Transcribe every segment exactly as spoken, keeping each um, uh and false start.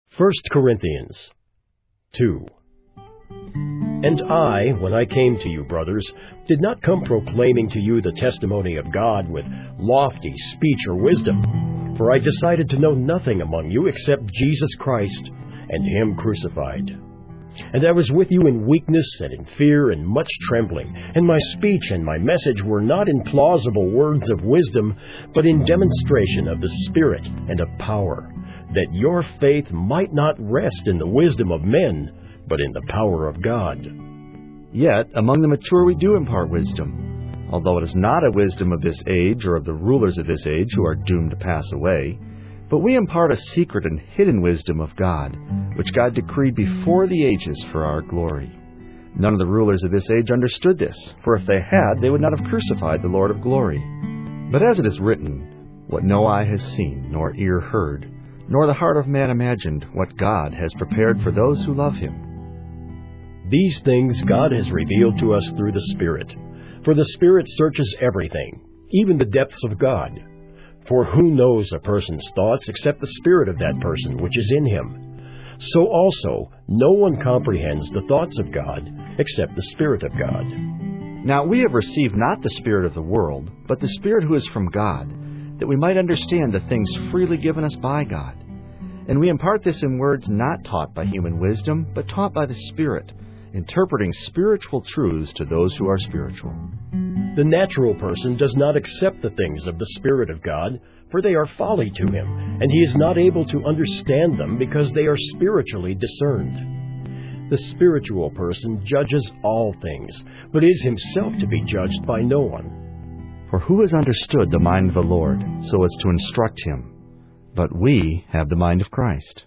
First Corinthians two. And I, when I came to you, brothers, did not come proclaiming to you the testimony of God with lofty speech or wisdom, for I decided to know nothing among you except Jesus Christ and Him crucified. And I was with you in weakness and in fear and much trembling, and my speech and my message were not in plausible words of wisdom, but in demonstration of the Spirit and of power, that your faith might not rest in the wisdom of men, but in the power of God. Yet among the mature we do impart wisdom, although it is not a wisdom of this age or of the rulers of this age who are doomed to pass away, but we impart a secret and hidden wisdom of God, which God decreed before the ages for our glory. None of the rulers of this age understood this, for if they had, they would not have crucified the Lord of glory. But as it is written, what no eye has seen, nor ear heard, nor the heart of man imagined, what God has prepared for those who love Him. These things God has revealed to us through the Spirit. For the Spirit searches everything, even the depths of God. For who knows a person's thoughts except the spirit of that person which is in him? So also, no one comprehends the thoughts of God except the Spirit of God. Now we have received not the spirit of the world, but the Spirit who is from God, that we might understand the things freely given us by God. And we impart this in words not taught by human wisdom, but taught by the Spirit, interpreting spiritual truths to those who are spiritual. The natural person does not accept the things of the Spirit of God, for they are folly to him, and he is not able to understand them because they are spiritually discerned. The spiritual person judges all things, but is himself to be judged by no one. For who has understood the mind of the Lord, so as to instruct him? But we have the mind of Christ.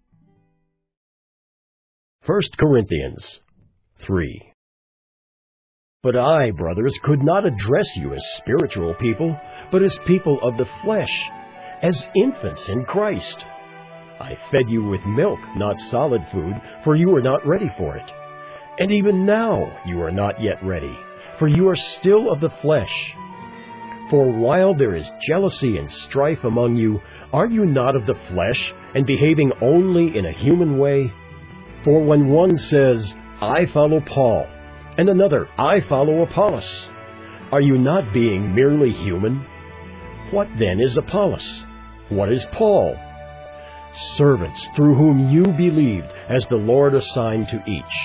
First Corinthians three. But I, brothers, could not address you as spiritual people, but as people of the flesh, as infants in Christ. I fed you with milk, not solid food, for you were not ready for it. And even now you are not yet ready, for you are still of the flesh. For while there is jealousy and strife among you, are you not of the flesh, and behaving only in a human way? For when one says, I follow Paul, and another, I follow Apollos, are you not being merely human? What then is Apollos? What is Paul? Servants through whom you believed, as the Lord assigned to each.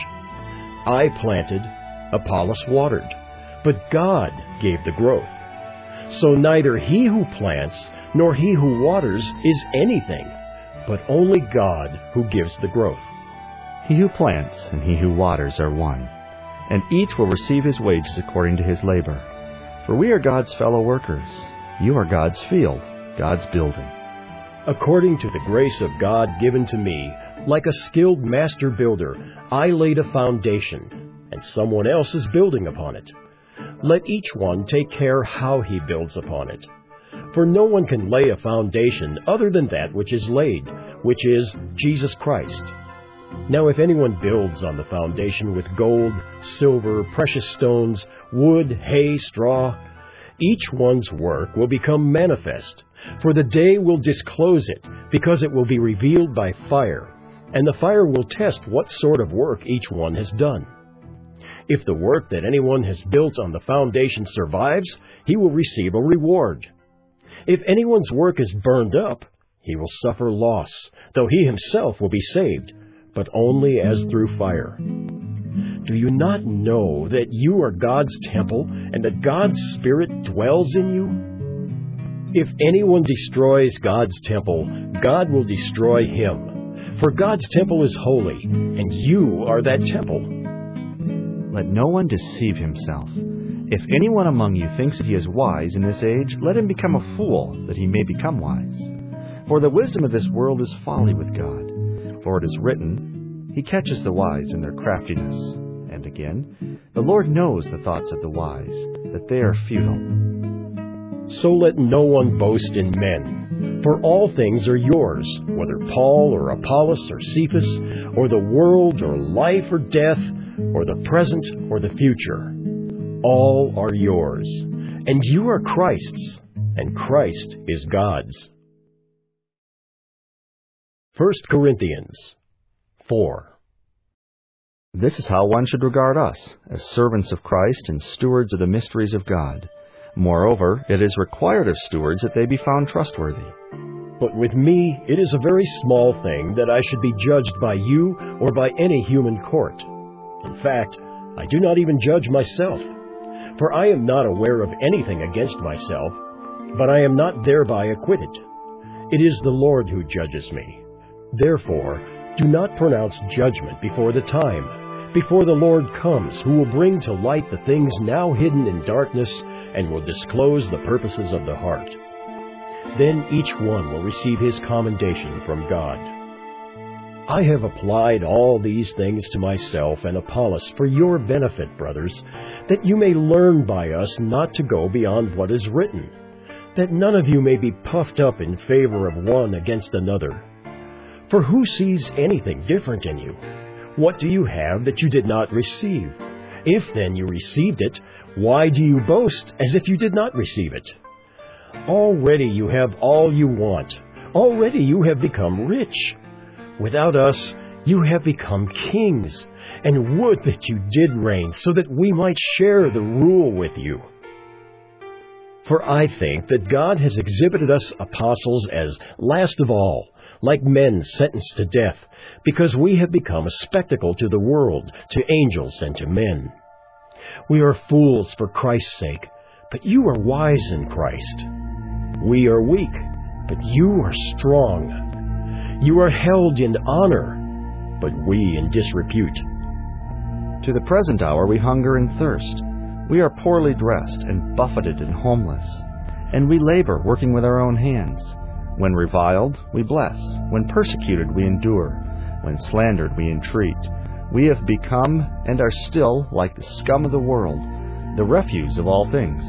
I planted, Apollos watered, but God gave the growth. So neither he who plants nor he who waters is anything, but only God who gives the growth. He who plants and he who waters are one, and each will receive his wages according to his labor. For we are God's fellow workers. You are God's field, God's building. According to the grace of God given to me, like a skilled master builder, I laid a foundation, and someone else is building upon it. Let each one take care how he builds upon it. For no one can lay a foundation other than that which is laid, which is Jesus Christ. Now if anyone builds on the foundation with gold, silver, precious stones, wood, hay, straw, each one's work will become manifest, for the day will disclose it, because it will be revealed by fire, and the fire will test what sort of work each one has done. If the work that anyone has built on the foundation survives, he will receive a reward. If anyone's work is burned up, he will suffer loss, though he himself will be saved, but only as through fire. Do you not know that you are God's temple, and that God's Spirit dwells in you? If anyone destroys God's temple, God will destroy him. For God's temple is holy, and you are that temple. Let no one deceive himself. If anyone among you thinks that he is wise in this age, let him become a fool, that he may become wise. For the wisdom of this world is folly with God. For it is written, He catches the wise in their craftiness. And again, the Lord knows the thoughts of the wise, that they are futile. So let no one boast in men, for all things are yours, whether Paul or Apollos or Cephas, or the world or life or death, or the present or the future. All are yours, and you are Christ's, and Christ is God's. First Corinthians four. This is how one should regard us, as servants of Christ and stewards of the mysteries of God. Moreover, it is required of stewards that they be found trustworthy. But with me it is a very small thing that I should be judged by you or by any human court. In fact, I do not even judge myself, for I am not aware of anything against myself, but I am not thereby acquitted. It is the Lord who judges me. Therefore, do not pronounce judgment before the time, before the Lord comes, who will bring to light the things now hidden in darkness and will disclose the purposes of the heart. Then each one will receive his commendation from God. I have applied all these things to myself and Apollos for your benefit, brothers, that you may learn by us not to go beyond what is written, that none of you may be puffed up in favor of one against another. For who sees anything different in you? What do you have that you did not receive? If then you received it, why do you boast as if you did not receive it? Already you have all you want. Already you have become rich. Without us, you have become kings, and would that you did reign, so that we might share the rule with you. For I think that God has exhibited us apostles as last of all, like men sentenced to death, because we have become a spectacle to the world, to angels and to men. We are fools for Christ's sake, but you are wise in Christ. We are weak, but you are strong. You are held in honor, but we in disrepute. To the present hour we hunger and thirst. We are poorly dressed and buffeted and homeless. And we labor, working with our own hands. When reviled, we bless. When persecuted, we endure. When slandered, we entreat. We have become, and are still, like the scum of the world, the refuse of all things.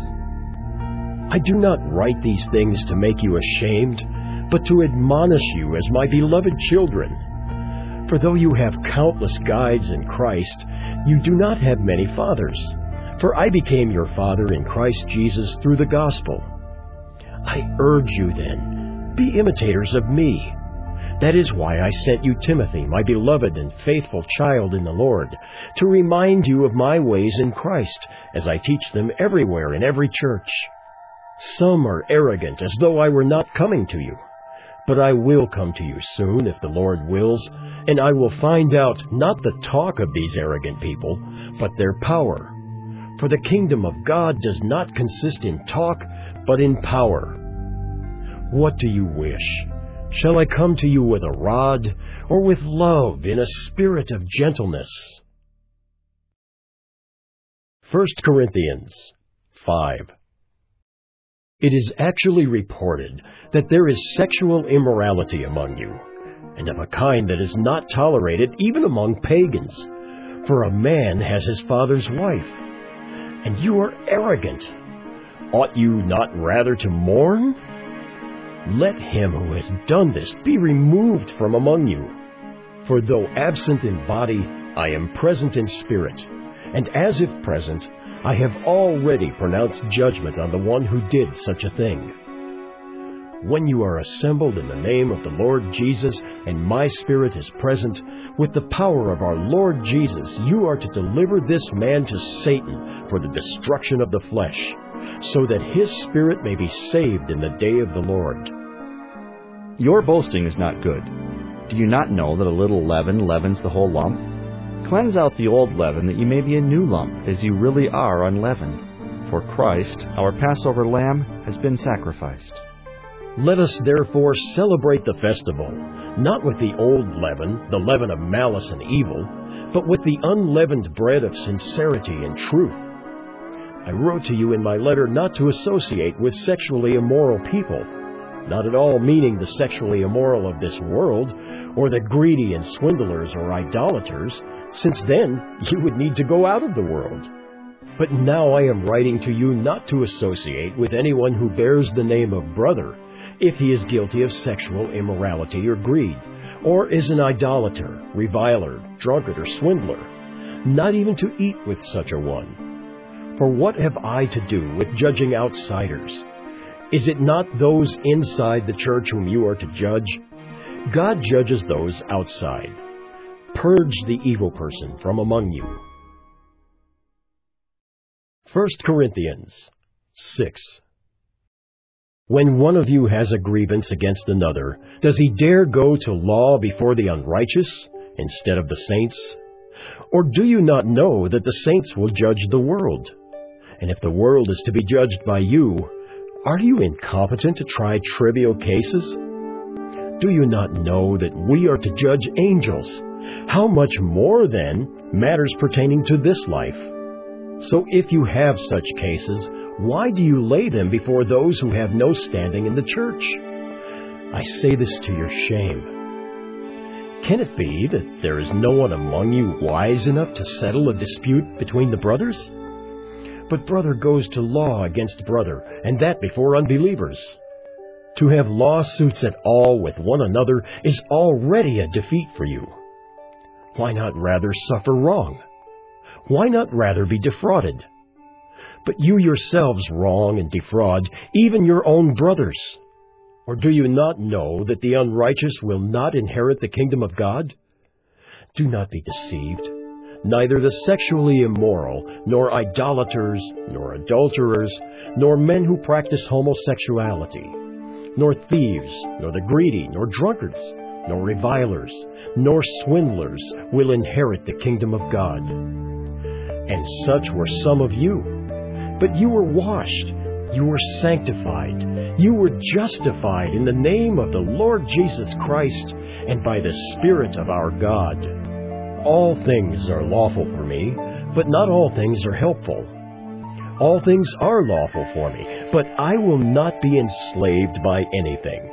I do not write these things to make you ashamed, but to admonish you as my beloved children. For though you have countless guides in Christ, you do not have many fathers. For I became your father in Christ Jesus through the gospel. I urge you then, be imitators of me. That is why I sent you Timothy, my beloved and faithful child in the Lord, to remind you of my ways in Christ, as I teach them everywhere in every church. Some are arrogant, as though I were not coming to you. But I will come to you soon, if the Lord wills, and I will find out not the talk of these arrogant people, but their power. For the kingdom of God does not consist in talk, but in power. What do you wish? Shall I come to you with a rod, or with love in a spirit of gentleness? First Corinthians five. It is actually reported that there is sexual immorality among you, and of a kind that is not tolerated even among pagans. For a man has his father's wife, and you are arrogant. Ought you not rather to mourn? Let him who has done this be removed from among you. For though absent in body, I am present in spirit, and as if present, I have already pronounced judgment on the one who did such a thing. When you are assembled in the name of the Lord Jesus, and my spirit is present, with the power of our Lord Jesus, you are to deliver this man to Satan for the destruction of the flesh, so that his spirit may be saved in the day of the Lord. Your boasting is not good. Do you not know that a little leaven leavens the whole lump? Cleanse out the old leaven, that you may be a new lump, as you really are unleavened. For Christ, our Passover lamb, has been sacrificed. Let us therefore celebrate the festival, not with the old leaven, the leaven of malice and evil, but with the unleavened bread of sincerity and truth. I wrote to you in my letter not to associate with sexually immoral people, not at all meaning the sexually immoral of this world, or the greedy and swindlers or idolaters, since then you would need to go out of the world. But now I am writing to you not to associate with anyone who bears the name of brother, if he is guilty of sexual immorality or greed, or is an idolater, reviler, drunkard, or swindler, not even to eat with such a one. For what have I to do with judging outsiders? Is it not those inside the church whom you are to judge? God judges those outside. Purge the evil person from among you. First Corinthians six. When one of you has a grievance against another, does he dare go to law before the unrighteous instead of the saints? Or do you not know that the saints will judge the world? And if the world is to be judged by you, are you incompetent to try trivial cases? Do you not know that we are to judge angels? How much more, then, matters pertaining to this life? So if you have such cases, why do you lay them before those who have no standing in the church? I say this to your shame. Can it be that there is no one among you wise enough to settle a dispute between the brothers? But brother goes to law against brother, and that before unbelievers. To have lawsuits at all with one another is already a defeat for you. Why not rather suffer wrong? Why not rather be defrauded? But you yourselves wrong and defraud even your own brothers. Or do you not know that the unrighteous will not inherit the kingdom of God? Do not be deceived. Neither the sexually immoral, nor idolaters, nor adulterers, nor men who practice homosexuality, nor thieves, nor the greedy, nor drunkards, nor revilers, nor swindlers will inherit the kingdom of God. And such were some of you. But you were washed, you were sanctified, you were justified in the name of the Lord Jesus Christ and by the Spirit of our God. All things are lawful for me, but not all things are helpful. All things are lawful for me, but I will not be enslaved by anything.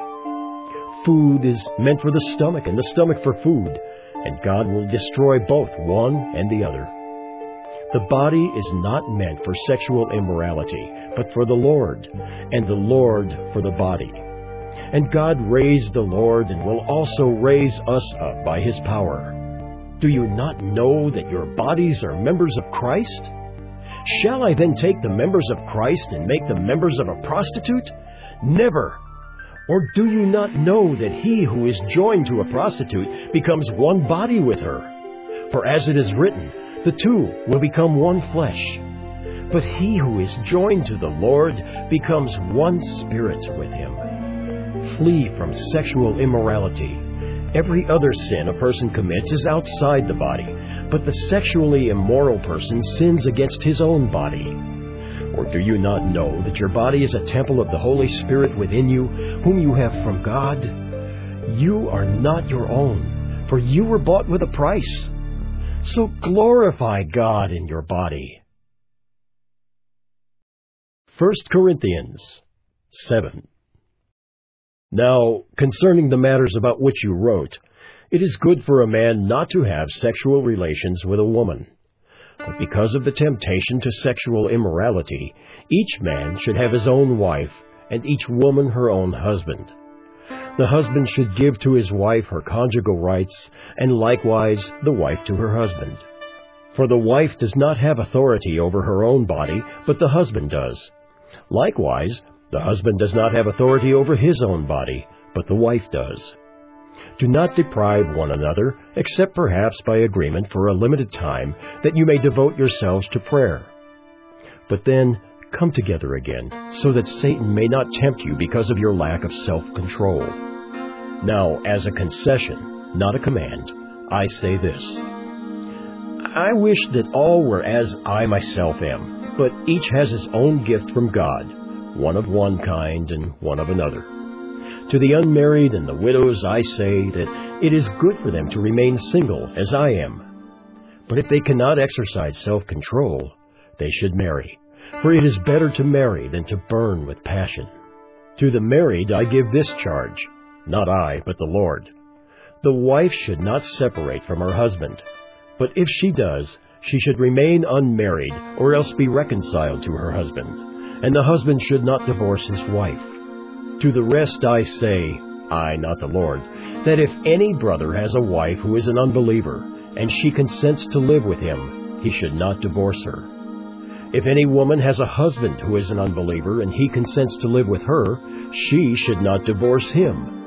Food is meant for the stomach, and the stomach for food, and God will destroy both one and the other. The body is not meant for sexual immorality, but for the Lord, and the Lord for the body. And God raised the Lord and will also raise us up by His power. Do you not know that your bodies are members of Christ? Shall I then take the members of Christ and make them members of a prostitute? Never! Or do you not know that he who is joined to a prostitute becomes one body with her? For as it is written, the two will become one flesh. But he who is joined to the Lord becomes one spirit with Him. Flee from sexual immorality. Every other sin a person commits is outside the body, but the sexually immoral person sins against his own body. Or do you not know that your body is a temple of the Holy Spirit within you, whom you have from God? You are not your own, for you were bought with a price. So glorify God in your body. First Corinthians seven. Now, concerning the matters about which you wrote, it is good for a man not to have sexual relations with a woman. But because of the temptation to sexual immorality, each man should have his own wife, and each woman her own husband. The husband should give to his wife her conjugal rights, and likewise the wife to her husband. For the wife does not have authority over her own body, but the husband does. Likewise, the husband does not have authority over his own body, but the wife does. Do not deprive one another, except perhaps by agreement for a limited time, that you may devote yourselves to prayer. But then come together again, so that Satan may not tempt you because of your lack of self-control. Now, as a concession, not a command, I say this. I wish that all were as I myself am, but each has his own gift from God, one of one kind and one of another. To the unmarried and the widows I say that it is good for them to remain single, as I am. But if they cannot exercise self-control, they should marry, for it is better to marry than to burn with passion. To the married I give this charge, not I, but the Lord. The wife should not separate from her husband, but if she does, she should remain unmarried, or else be reconciled to her husband, and the husband should not divorce his wife. To the rest I say, I, not the Lord, that if any brother has a wife who is an unbeliever, and she consents to live with him, he should not divorce her. If any woman has a husband who is an unbeliever, and he consents to live with her, she should not divorce him.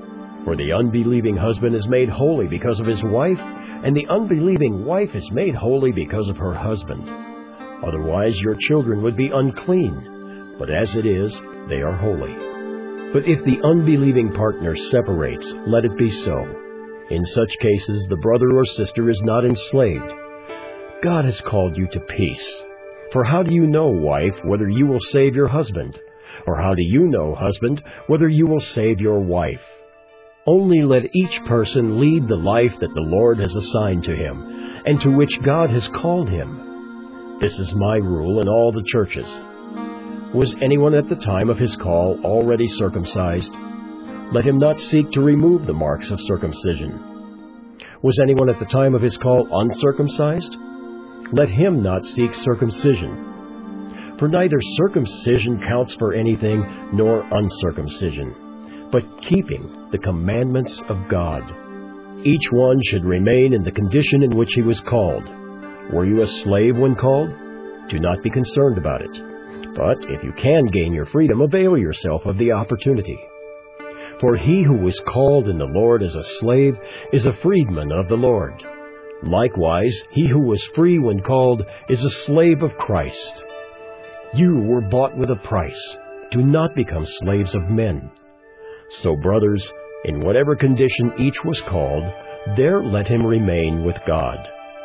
For the unbelieving husband is made holy because of his wife, and the unbelieving wife is made holy because of her husband. Otherwise your children would be unclean, but as it is, they are holy. But if the unbelieving partner separates, let it be so. In such cases the brother or sister is not enslaved. God has called you to peace. For how do you know, wife, whether you will save your husband? Or how do you know, husband, whether you will save your wife? Only let each person lead the life that the Lord has assigned to him, and to which God has called him. This is my rule in all the churches. Was anyone at the time of his call already circumcised? Let him not seek to remove the marks of circumcision. Was anyone at the time of his call uncircumcised? Let him not seek circumcision. For neither circumcision counts for anything, nor uncircumcision, but keeping the commandments of God. Each one should remain in the condition in which he was called. Were you a slave when called? Do not be concerned about it. But if you can gain your freedom, avail yourself of the opportunity. For he who was called in the Lord as a slave is a freedman of the Lord. Likewise, he who was free when called is a slave of Christ. You were bought with a price. Do not become slaves of men. So, brothers, in whatever condition each was called, there let him remain with God.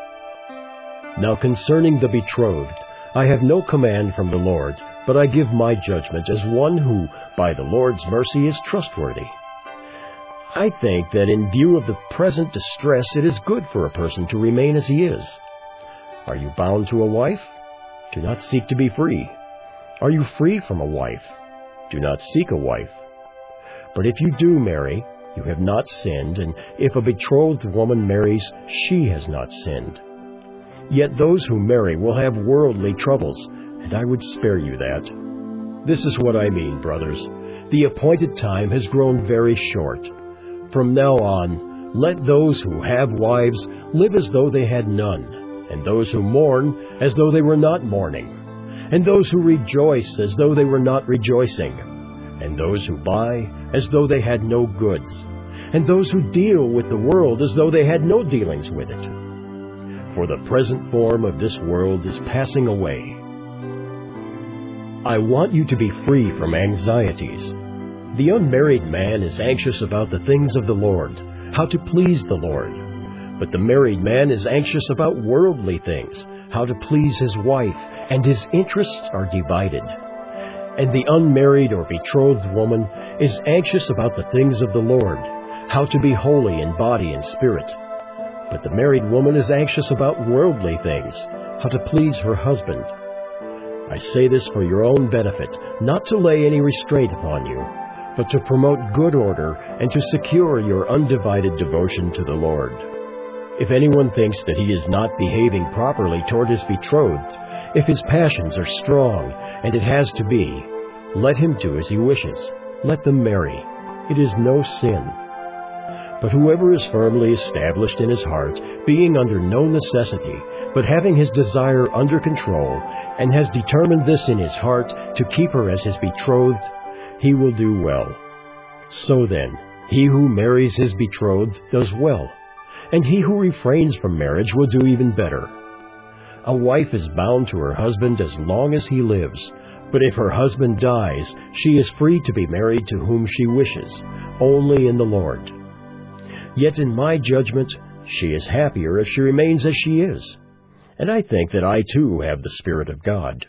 Now concerning the betrothed, I have no command from the Lord, but I give my judgment as one who, by the Lord's mercy, is trustworthy. I think that in view of the present distress, it is good for a person to remain as he is. Are you bound to a wife? Do not seek to be free. Are you free from a wife? Do not seek a wife. But if you do marry, you have not sinned, and if a betrothed woman marries, she has not sinned. Yet those who marry will have worldly troubles, and I would spare you that. This is what I mean, brothers. The appointed time has grown very short. From now on, let those who have wives live as though they had none, and those who mourn as though they were not mourning, and those who rejoice as though they were not rejoicing, and those who buy as though they had no goods, and those who deal with the world as though they had no dealings with it. For the present form of this world is passing away. I want you to be free from anxieties. The unmarried man is anxious about the things of the Lord, how to please the Lord. But the married man is anxious about worldly things, how to please his wife, and his interests are divided. And the unmarried or betrothed woman is anxious about the things of the Lord, how to be holy in body and spirit. But the married woman is anxious about worldly things, how to please her husband. I say this for your own benefit, not to lay any restraint upon you, but to promote good order and to secure your undivided devotion to the Lord. If anyone thinks that he is not behaving properly toward his betrothed, if his passions are strong, and it has to be, let him do as he wishes. Let them marry. It is no sin. But whoever is firmly established in his heart, being under no necessity, but having his desire under control, and has determined this in his heart to keep her as his betrothed, he will do well. So then, he who marries his betrothed does well, and he who refrains from marriage will do even better. A wife is bound to her husband as long as he lives, but if her husband dies, she is free to be married to whom she wishes, only in the Lord. Yet in my judgment, she is happier if she remains as she is. And I think that I too have the Spirit of God.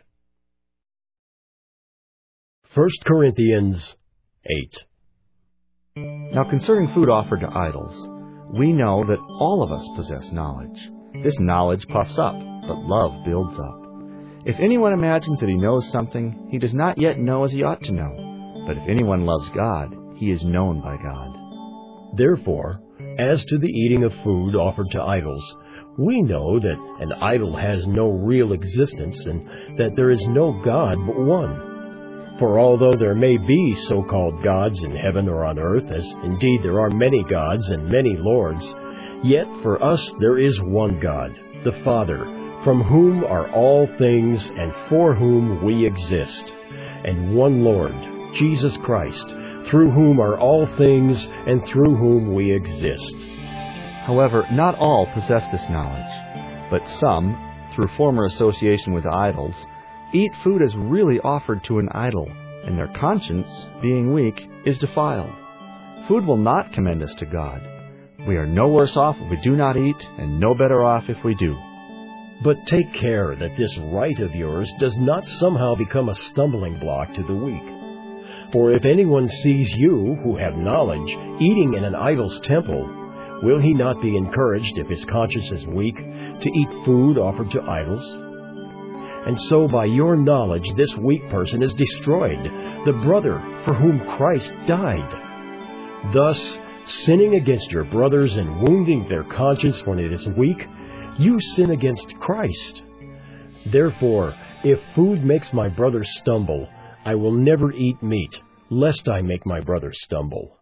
First Corinthians eight. Now concerning food offered to idols, we know that all of us possess knowledge. This knowledge puffs up, but love builds up. If anyone imagines that he knows something, he does not yet know as he ought to know. But if anyone loves God, he is known by God. Therefore, as to the eating of food offered to idols, we know that an idol has no real existence, and that there is no God but one. For although there may be so-called gods in heaven or on earth, as indeed there are many gods and many lords, yet for us there is one God, the Father, from whom are all things and for whom we exist, and one Lord, Jesus Christ, through whom are all things and through whom we exist. However, not all possess this knowledge, but some, through former association with idols, eat food as really offered to an idol, and their conscience, being weak, is defiled. Food will not commend us to God. We are no worse off if we do not eat, and no better off if we do. But take care that this right of yours does not somehow become a stumbling block to the weak. For if anyone sees you, who have knowledge, eating in an idol's temple, will he not be encouraged, if his conscience is weak, to eat food offered to idols? And so by your knowledge this weak person is destroyed, the brother for whom Christ died. Thus, sinning against your brothers and wounding their conscience when it is weak, you sin against Christ. Therefore, if food makes my brother stumble, I will never eat meat, lest I make my brother stumble.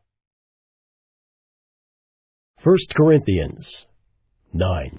First Corinthians nine.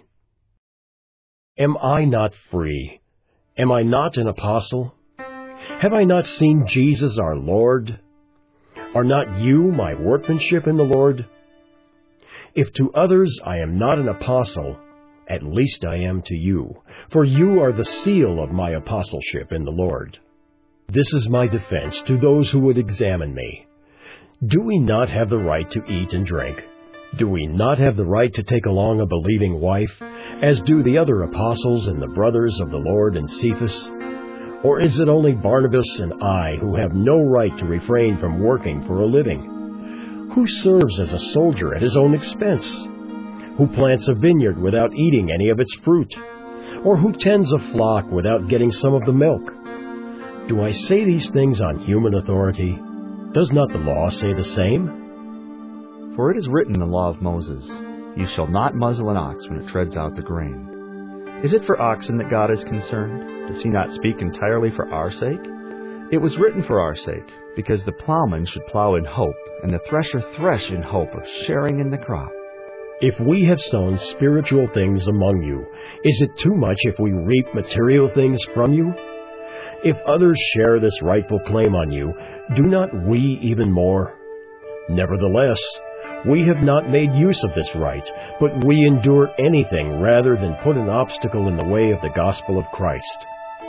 Am I not free? Am I not an apostle? Have I not seen Jesus our Lord? Are not you my workmanship in the Lord? If to others I am not an apostle, at least I am to you, for you are the seal of my apostleship in the Lord. This is my defense to those who would examine me. Do we not have the right to eat and drink? Do we not have the right to take along a believing wife, as do the other apostles and the brothers of the Lord and Cephas? Or is it only Barnabas and I who have no right to refrain from working for a living? Who serves as a soldier at his own expense? Who plants a vineyard without eating any of its fruit? Or who tends a flock without getting some of the milk? Do I say these things on human authority? Does not the law say the same? For it is written in the law of Moses, "You shall not muzzle an ox when it treads out the grain." Is it for oxen that God is concerned? Does he not speak entirely for our sake? It was written for our sake, because the plowman should plow in hope, and the thresher thresh in hope of sharing in the crop. If we have sown spiritual things among you, is it too much if we reap material things from you? If others share this rightful claim on you, do not we even more? Nevertheless, we have not made use of this right, but we endure anything rather than put an obstacle in the way of the gospel of Christ.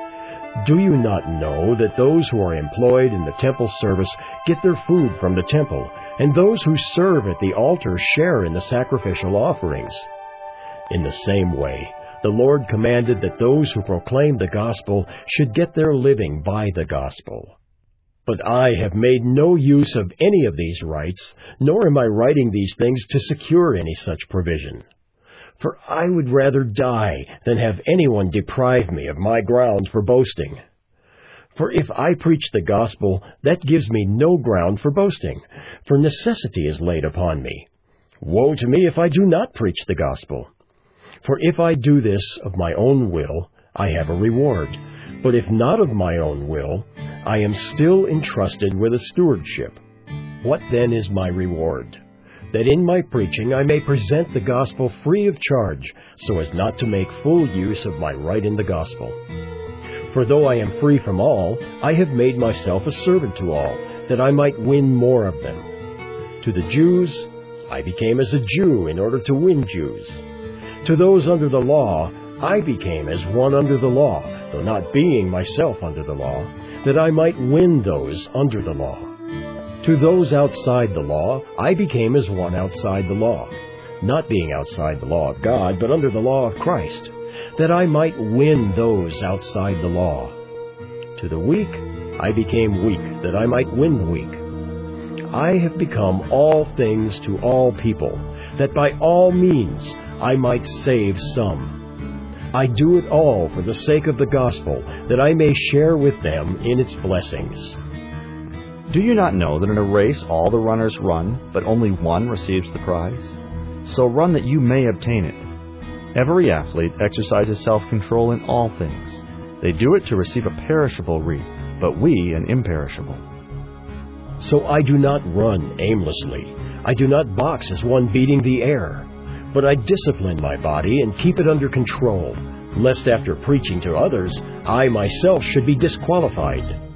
Do you not know that those who are employed in the temple service get their food from the temple, and those who serve at the altar share in the sacrificial offerings? In the same way, the Lord commanded that those who proclaim the gospel should get their living by the gospel. But I have made no use of any of these rights, nor am I writing these things to secure any such provision. For I would rather die than have anyone deprive me of my grounds for boasting. For if I preach the gospel, that gives me no ground for boasting, for necessity is laid upon me. Woe to me if I do not preach the gospel. For if I do this of my own will, I have a reward. But if not of my own will, I am still entrusted with a stewardship. What then is my reward? That in my preaching I may present the gospel free of charge, so as not to make full use of my right in the gospel. For though I am free from all, I have made myself a servant to all, that I might win more of them. To the Jews, I became as a Jew in order to win Jews. To those under the law, I became as one under the law, though not being myself under the law, that I might win those under the law. To those outside the law, I became as one outside the law, not being outside the law of God, but under the law of Christ, that I might win those outside the law. To the weak, I became weak, that I might win the weak. I have become all things to all people, that by all means I might save some. I do it all for the sake of the gospel, that I may share with them in its blessings. Do you not know that in a race all the runners run, but only one receives the prize? So run that you may obtain it. Every athlete exercises self-control in all things. They do it to receive a perishable wreath, but we an imperishable. So I do not run aimlessly. I do not box as one beating the air. But I discipline my body and keep it under control, lest after preaching to others, I myself should be disqualified.